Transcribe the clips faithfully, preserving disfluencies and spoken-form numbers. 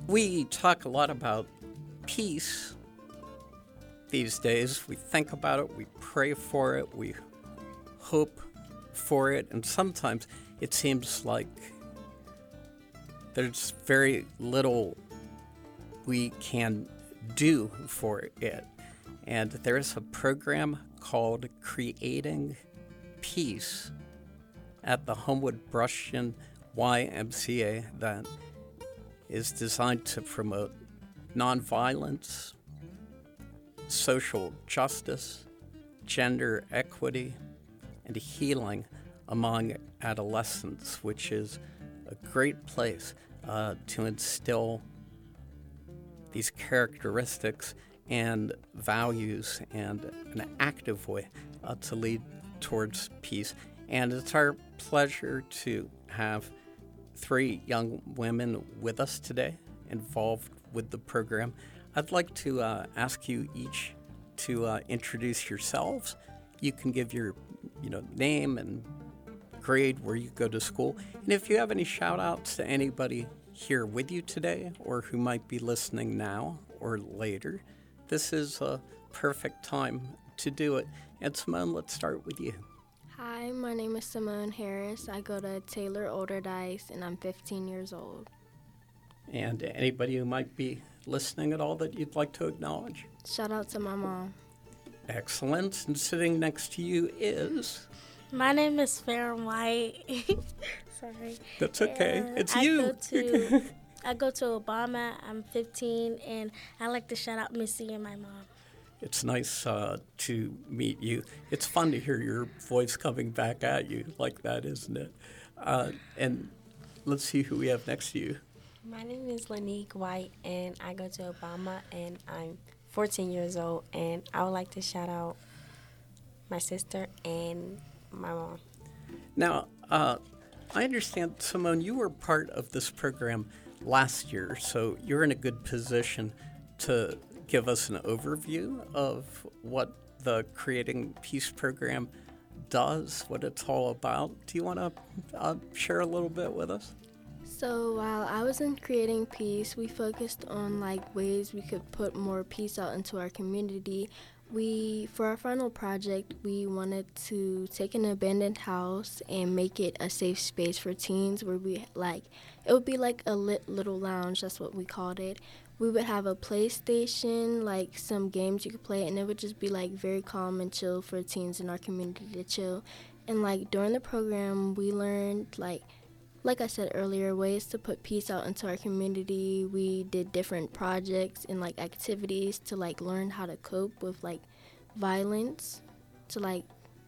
We talk a lot about peace these days. We think about it, we pray for it, we hope for it, and sometimes it seems like there's very little we can do for it. And there's a program called Creating Peace at the Homewood Brushton Y M C A that is designed to promote nonviolence, social justice, gender equity, and healing among adolescents, which is a great place uh, to instill these characteristics and values and an active way uh, to lead towards peace. And it's our pleasure to have three young women with us today involved with the program. I'd like to uh, ask you each to uh, introduce yourselves. You can give your you know, name and grade where you go to school. And if you have any shout outs to anybody here with you today or who might be listening now or later, this is a perfect time to do it. And Simone, let's start with you. Hi, my name is Simone Harris. I go to Taylor Olderdice, and I'm fifteen years old. And anybody who might be listening at all that you'd like to acknowledge? Shout out to my mom. Excellent. And sitting next to you is? My name is Farron White. Sorry. That's okay. Uh, it's I you. Go to, I go to Obama. I'm fifteen, and I like to shout out Missy and my mom. It's nice uh, to meet you. It's fun to hear your voice coming back at you like that, isn't it? Uh, and let's see who we have next to you. My name is Lanique White, and I go to Obama, and I'm fourteen years old, and I would like to shout out my sister and my mom. Now, uh, I understand, Simone, you were part of this program last year, so you're in a good position to give us an overview of what the Creating Peace program does, what it's all about. Do you want to uh, share a little bit with us? So while I was in Creating Peace, we focused on like ways we could put more peace out into our community. We, for our final project, we wanted to take an abandoned house and make it a safe space for teens where we like, it would be like a lit little lounge, that's what we called it. We would have a PlayStation, like some games you could play, and it would just be like very calm and chill for teens in our community to chill. And like during the program, we learned like, like I said earlier, ways to put peace out into our community. We did different projects and like activities to like learn how to cope with like violence, to like,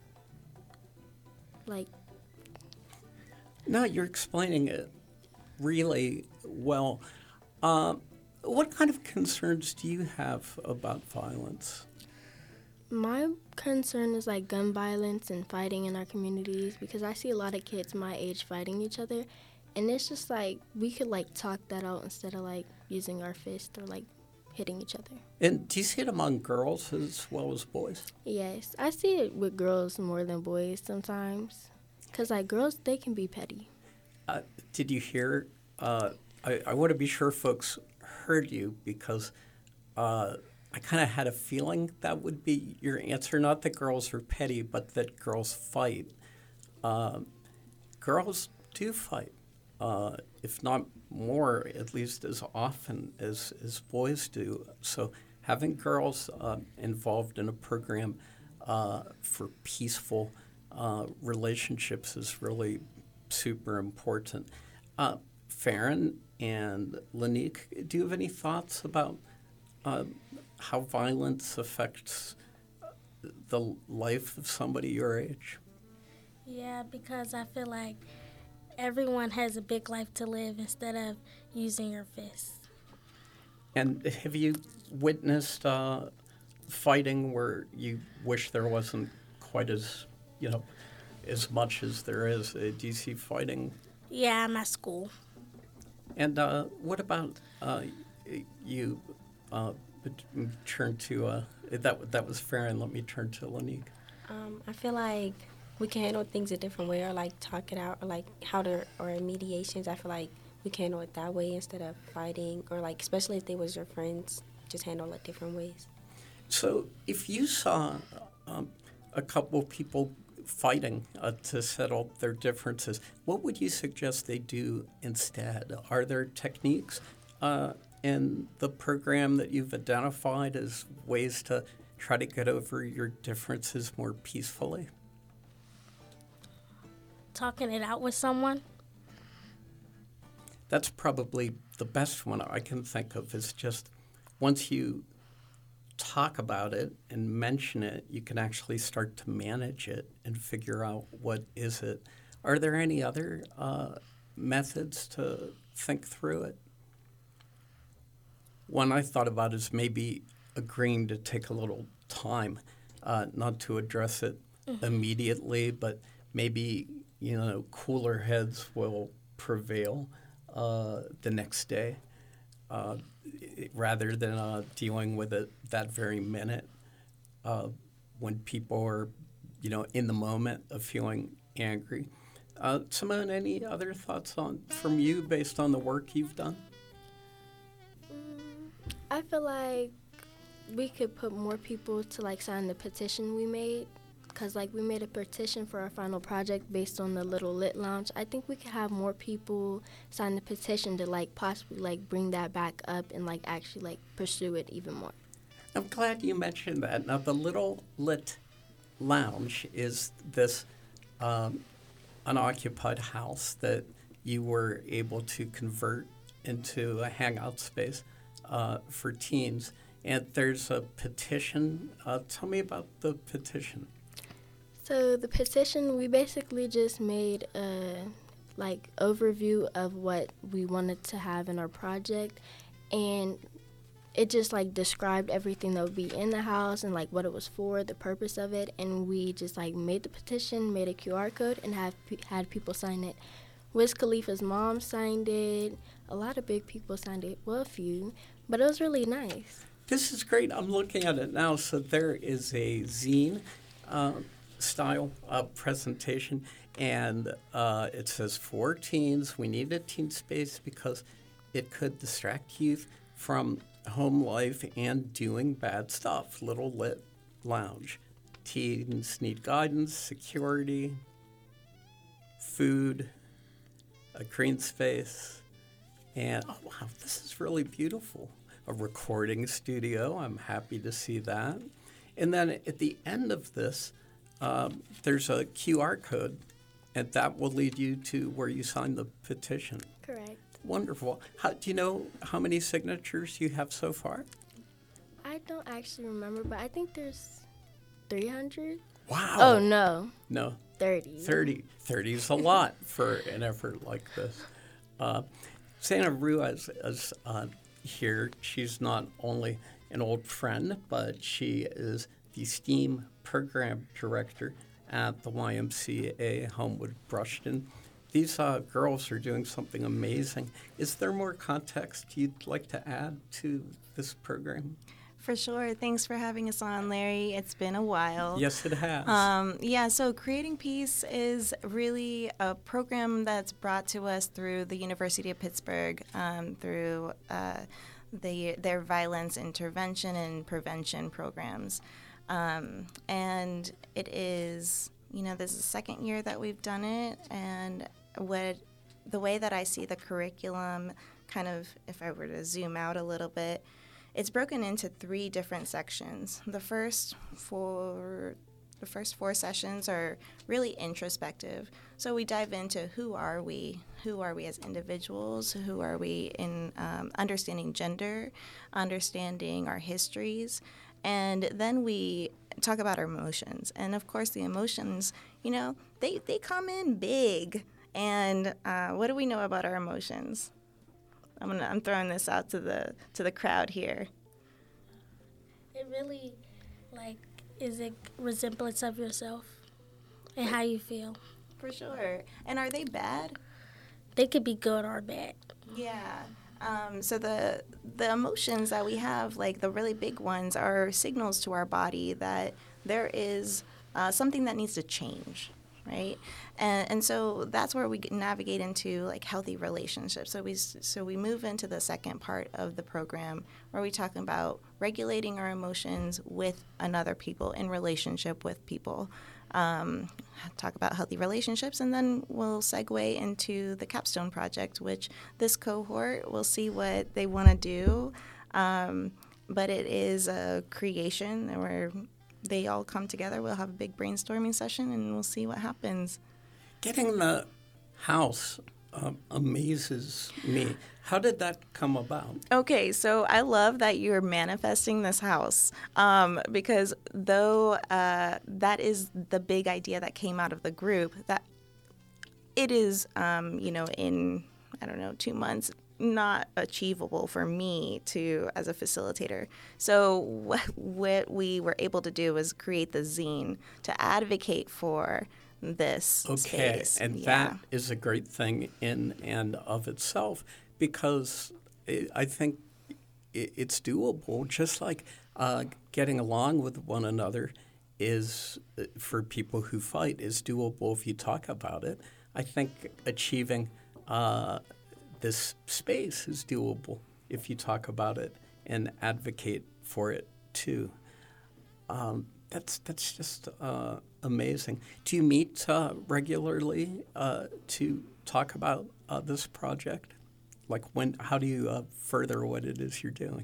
like. No, you're explaining it really well. Um, What kind of concerns do you have about violence? My concern is like gun violence and fighting in our communities because I see a lot of kids my age fighting each other, and it's just like we could like talk that out instead of like using our fist or like hitting each other. And do you see it among girls as well as boys? Yes, I see it with girls more than boys sometimes because like girls, they can be petty. Uh, did you hear? Uh, I, I want to be sure folks heard you because uh, I kind of had a feeling that would be your answer. Not that girls are petty, but that girls fight. Uh, girls do fight, uh, if not more, at least as often as, as boys do. So having girls uh, involved in a program uh, for peaceful uh, relationships is really super important. Uh, Farron and Lanique, do you have any thoughts about uh, how violence affects the life of somebody your age? Yeah, because I feel like everyone has a big life to live instead of using your fists. And have you witnessed uh, fighting where you wish there wasn't quite as, you know, as much as there is? Uh, do you see fighting? Yeah, I'm at school. And uh, what about uh, you? Uh, turn to uh, that. That was Farron. Let me turn to Lanique. Um, I feel like we can handle things a different way, or like talk it out, or like how to, or mediations. I feel like we can handle it that way instead of fighting, or like especially if they was your friends, just handle it different ways. So if you saw um, a couple people fighting uh, to settle their differences, what would you suggest they do instead? Are there techniques uh, in the program that you've identified as ways to try to get over your differences more peacefully? Talking it out with someone. That's probably the best one I can think of, is just once you talk about it and mention it, you can actually start to manage it and figure out what is it. Are there any other uh, methods to think through it? One I thought about is maybe agreeing to take a little time, uh, not to address it mm-hmm. immediately, but maybe, you know, cooler heads will prevail uh, the next day. Uh, rather than uh, dealing with it that very minute uh, when people are, you know, in the moment of feeling angry. Uh, Simone, any other thoughts on from you based on the work you've done? Mm, I feel like we could put more people to, like, sign the petition we made, because, like, we made a petition for our final project based on the Little Lit Lounge. I think we could have more people sign the petition to, like, possibly, like, bring that back up and, like, actually, like, pursue it even more. I'm glad you mentioned that. Now, the Little Lit Lounge is this um, unoccupied house that you were able to convert into a hangout space uh, for teens. And there's a petition. Uh, tell me about the petition. So the petition, we basically just made a like overview of what we wanted to have in our project, and it just like described everything that would be in the house and like what it was for, the purpose of it, and we just like made the petition, made a Q R code, and have had people sign it. Wiz Khalifa's mom signed it. A lot of big people signed it. Well, a few, but it was really nice. This is great. I'm looking at it now. So there is a zine uh, style uh, presentation, and uh, it says for teens, we need a teen space because it could distract youth from home life and doing bad stuff. Little Lit Lounge. Teens need guidance, security, food, a green space, and oh wow, this is really beautiful. A recording studio. I'm happy to see that. And then at the end of this, um, there's a Q R code, and that will lead you to where you sign the petition. Correct. Wonderful. How, do you know how many signatures you have so far? I don't actually remember, but I think there's three hundred. Wow. Oh, no. No. thirty. thirty. thirty is a lot for an effort like this. Uh, Santa Ruiz is uh, here. She's not only an old friend, but she is the STEAM program director at the Y M C A Homewood Brushton. These uh, girls are doing something amazing. Is there more context you'd like to add to this program? For sure. Thanks for having us on, Larry. It's been a while. Yes, it has. Um, yeah, so Creating Peace is really a program that's brought to us through the University of Pittsburgh, um, through uh, the, their violence intervention and prevention programs. Um, and it is, you know, this is the second year that we've done it, and what the way that I see the curriculum, kind of, if I were to zoom out a little bit, it's broken into three different sections. The first four, the first four sessions are really introspective. So we dive into who are we, who are we as individuals, who are we in um, understanding gender, understanding our histories, and then we talk about our emotions. And of course, the emotions, you know, they, they come in big. And uh, what do we know about our emotions? I'm gonna, I'm throwing this out to the to the crowd here. It really, like, is a resemblance of yourself and how you feel. For sure. And are they bad? They could be good or bad. Yeah. Um, so the the emotions that we have, like the really big ones, are signals to our body that there is uh, something that needs to change. right? And, and so that's where we navigate into like healthy relationships. So we so we move into the second part of the program where we talk about regulating our emotions with another people in relationship with people. Um, talk about healthy relationships, and then we'll segue into the capstone project, which this cohort will see what they want to do. Um, but it is a creation where they all come together. We'll have a big brainstorming session, and we'll see what happens. Getting the house uh, amazes me. How did that come about? Okay, so I love that you're manifesting this house um, because though uh, that is the big idea that came out of the group, that it is, um, you know, in, I don't know, two months, not achievable for me to as a facilitator. So what, what we were able to do was create the zine to advocate for this okay, space. And yeah. that is a great thing in and of itself, because it, I think it, it's doable, just like uh, getting along with one another is, for people who fight, is doable if you talk about it. I think achieving uh, this space is doable if you talk about it and advocate for it too. Um, that's that's just uh, amazing. Do you meet uh, regularly uh, to talk about uh, this project? Like when? How do you uh, further what it is you're doing?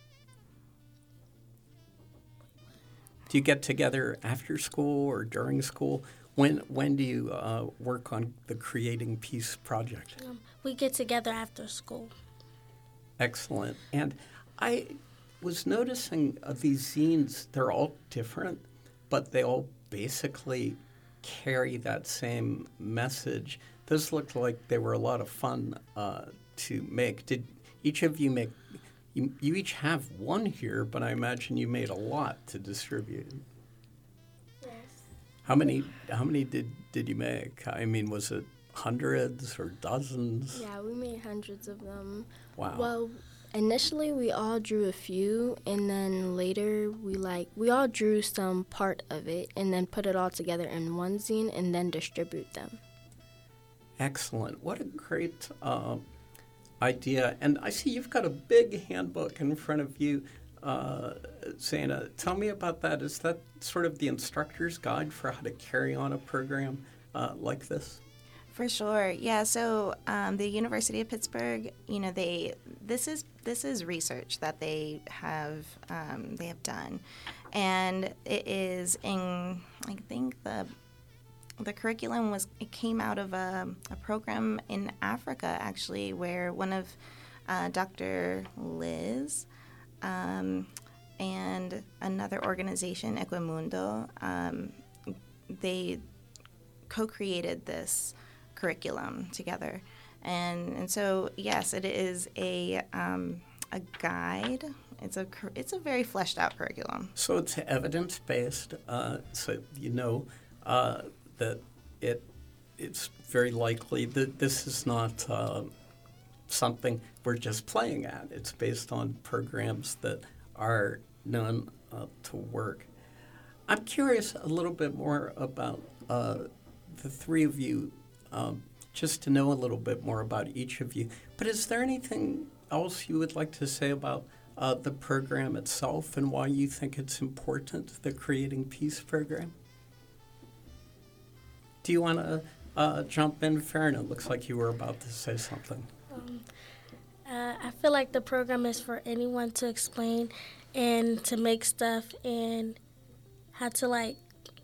Do you get together after school or during school? When when do you uh, work on the Creating Peace project? Um, we get together after school. Excellent. And I was noticing uh, these zines, they're all different, but they all basically carry that same message. Those looked like they were a lot of fun uh, to make. Did each of you make, you, you each have one here, but I imagine you made a lot to distribute. Yes. How many How many did, did you make? I mean, was it hundreds or dozens? Yeah, we made hundreds of them. Wow. Well, initially we all drew a few, and then later we like we all drew some part of it and then put it all together in one zine and then distribute them. Excellent. What a great uh, idea. And I see you've got a big handbook in front of you, uh, Zaina. Tell me about that. Is that sort of the instructor's guide for how to carry on a program uh, like this? For sure, yeah. So um, the University of Pittsburgh, you know, they this is this is research that they have um, they have done, and it is in I think the the curriculum was it came out of a, a program in Africa actually, where one of uh, Doctor Liz um, and another organization, Equimundo, um, they co-created this curriculum together, and and so yes, it is a um, a guide. It's a it's a very fleshed out curriculum. So it's evidence based. Uh, so you know uh, that it it's very likely that this is not uh, something we're just playing at. It's based on programs that are known uh, to work. I'm curious a little bit more about uh, the three of you. Um, just to know a little bit more about each of you. But is there anything else you would like to say about uh, the program itself and why you think it's important, the Creating Peace program? Do you want to uh, jump in, Farron? It looks like you were about to say something. Um, uh, I feel like the program is for anyone to explain and to make stuff and how to, like,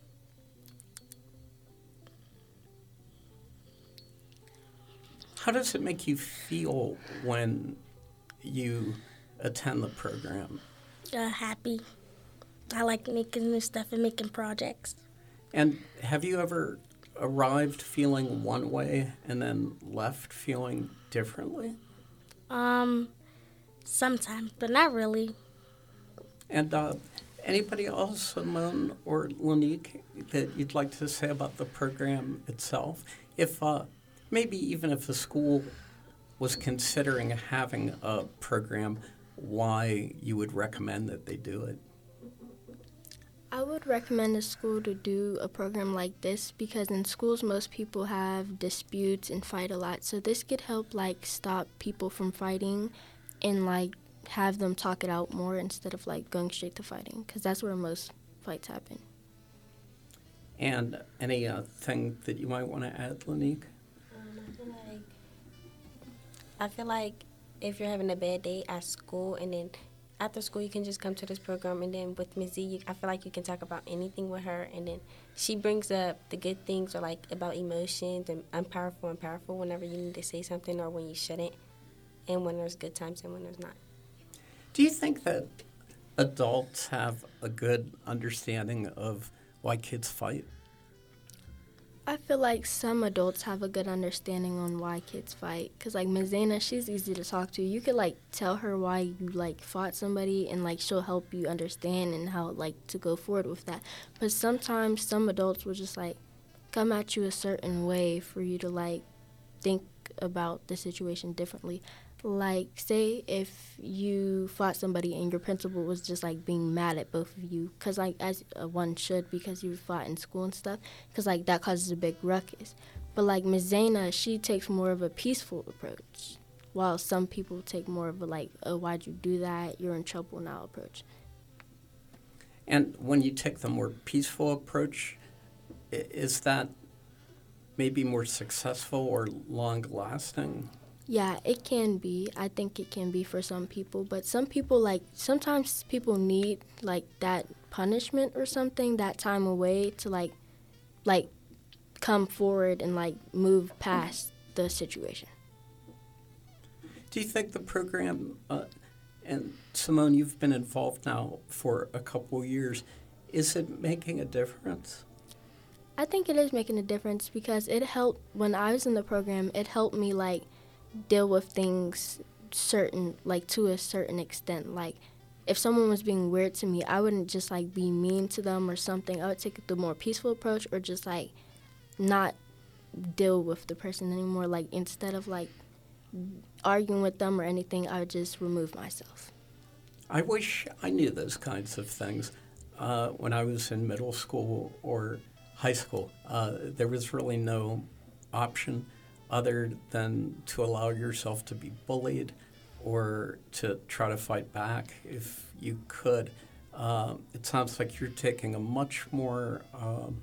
How does it make you feel when you attend the program? uh, happy. I like making new stuff and making projects. And have you ever arrived feeling one way and then left feeling differently? Um, sometimes, but not really. And uh, anybody else, Simone or Lanique, that you'd like to say about the program itself? If uh, maybe even if the school was considering having a program, why you would recommend that they do it? I would recommend a school to do a program like this because in schools most people have disputes and fight a lot. So this could help like stop people from fighting and like have them talk it out more instead of like going straight to fighting because that's where most fights happen. And any uh, thing that you might want to add, Lanique? Um, I feel like I feel like if you're having a bad day at school and then after school you can just come to this program, and then with Miz Z, you, I feel like you can talk about anything with her, and then she brings up the good things or like about emotions and I'm powerful and powerful whenever you need to say something or when you shouldn't, and when there's good times and when there's not. Do you think that adults have a good understanding of why kids fight? I feel like some adults have a good understanding on why kids fight. Because, like, Miz Zayna, she's easy to talk to. You could, like, tell her why you, like, fought somebody and, like, she'll help you understand and how, like, to go forward with that. But sometimes some adults will just, like, come at you a certain way for you to, like, think about the situation differently. Like, say if you fought somebody and your principal was just, like, being mad at both of you, because, like, as uh, one should because you fought in school and stuff, because, like, that causes a big ruckus. But, like, Miz Zayna, she takes more of a peaceful approach, while some people take more of a, like, oh, why'd you do that? You're in trouble now approach. And when you take the more peaceful approach, i- is that maybe more successful or long-lasting? Yeah, it can be. I think it can be for some people. But some people, like, sometimes people need, like, that punishment or something, that time away to, like, like, come forward and, like, move past the situation. Do you think the program, uh, and Simone, you've been involved now for a couple years, is it making a difference? I think it is making a difference because it helped, when I was in the program, it helped me, like, deal with things certain, like, to a certain extent. Like, if someone was being weird to me, I wouldn't just, like, be mean to them or something. I would take the more peaceful approach or just, like, not deal with the person anymore. Like, instead of, like, arguing with them or anything, I would just remove myself. I wish I knew those kinds of things uh, when I was in middle school or high school. Uh, there was really no option other than to allow yourself to be bullied or to try to fight back if you could. Uh, it sounds like you're taking a much more um,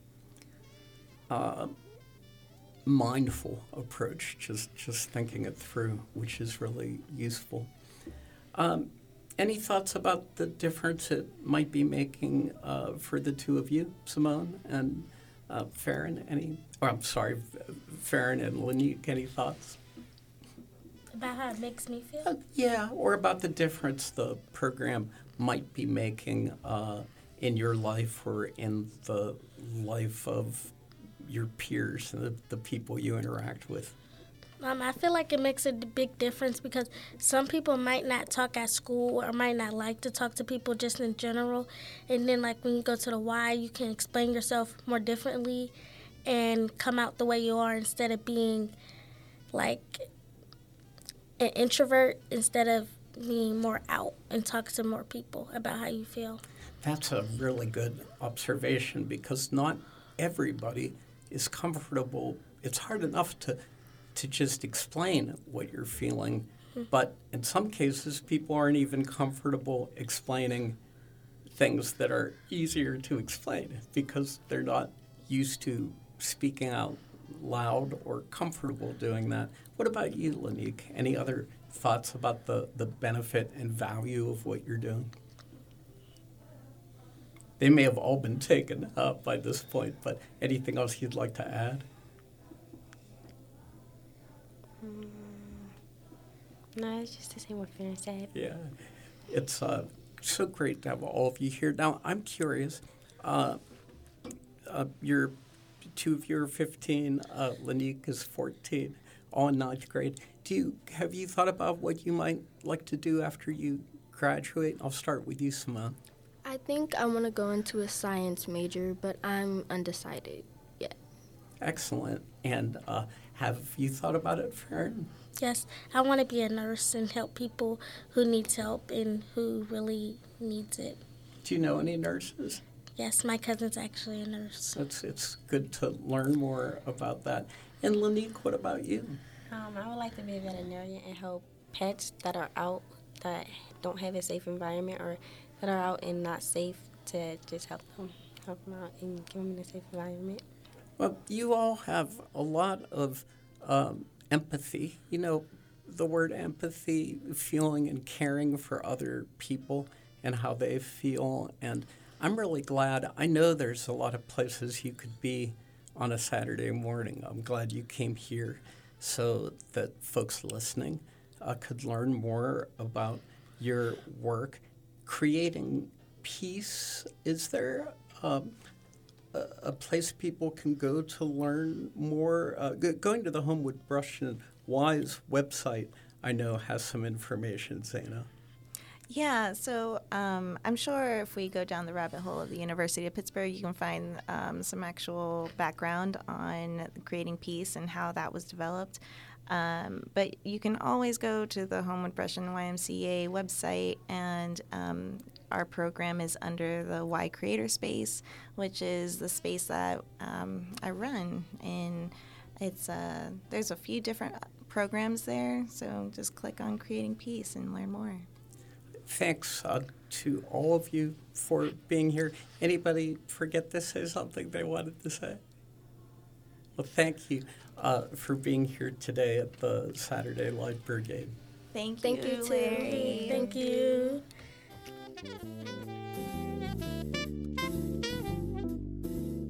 uh, mindful approach, just, just thinking it through, which is really useful. Um, any thoughts about the difference it might be making uh, for the two of you, Simone and uh, Farron? Any? Or I'm sorry, Farron and Lanique. Any thoughts? About how it makes me feel? Uh, yeah, or about the difference the program might be making uh, in your life or in the life of your peers and the, the people you interact with. Um, I feel like it makes a d- big difference because some people might not talk at school or might not like to talk to people just in general. And then, like, when you go to the Y, you can explain yourself more differently and come out the way you are instead of being, like, an introvert instead of being more out and talk to more people about how you feel. That's a really good observation because not everybody is comfortable. It's hard enough to to just explain what you're feeling, mm-hmm. but in some cases, people aren't even comfortable explaining things that are easier to explain because they're not used to speaking out loud or comfortable doing that. What about you, Lanique? Any other thoughts about the, the benefit and value of what you're doing? They may have all been taken up by this point, but anything else you'd like to add? Mm, no, it's just the same what Farron said. Yeah. It's uh, so great to have all of you here. Now, I'm curious. Uh, uh, you're, two of you are fifteen. Uh, Lanique is fourteen, all in ninth grade. Do you, have you thought about what you might like to do after you graduate? I'll start with you, Simone. I think I want to go into a science major, but I'm undecided yet. Excellent. And uh, have you thought about it, Farron? Yes, I want to be a nurse and help people who needs help and who really needs it. Do you know any nurses? Yes, my cousin's actually a nurse. It's, it's good to learn more about that. And Lanique, what about you? Um, I would like to be a veterinarian and help pets that are out that don't have a safe environment or that are out and not safe to just help them, help them out and give them a safe environment. Well, you all have a lot of um, empathy. You know, the word empathy, feeling and caring for other people and how they feel. And I'm really glad. I know there's a lot of places you could be on a Saturday morning. I'm glad you came here so that folks listening uh, could learn more about your work. Creating Peace, is there um, a, a place people can go to learn more? Uh, go, going to the Homewood Brush and Wise website, I know, has some information, Zaina. Yeah, so um, I'm sure if we go down the rabbit hole of the University of Pittsburgh, you can find um, some actual background on creating peace and how that was developed. Um, but you can always go to the Homewood Brush and Y M C A website, and um, our program is under the Y Creator Space, which is the space that um, I run. And it's uh, there's a few different programs there, so just click on Creating Peace and learn more. Thanks uh, to all of you for being here. Anybody forget to say something they wanted to say? Well, thank you uh, for being here today at the Saturday Light Brigade. Thank you, Thank you, too. Larry. Thank you.